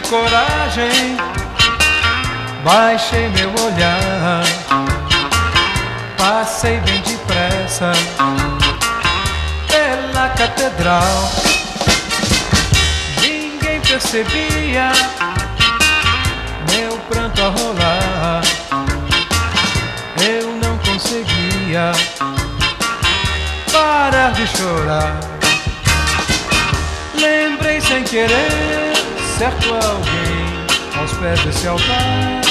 coragem, baixei meu olhar, passei bem depressa pela catedral. Ninguém percebia meu pranto a rolar, eu não conseguia parar de chorar. Lembrei sem querer certo alguém aos pés desse altar.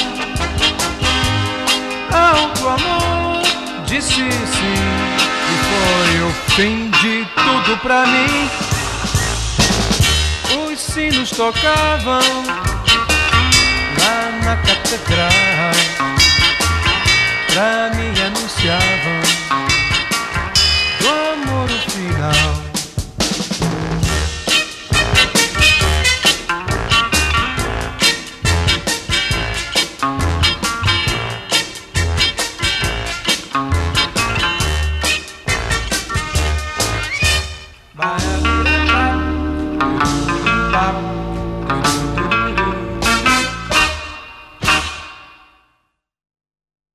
Alto amor, disse sim, e foi o fim de tudo pra mim. Os sinos tocavam lá na catedral pra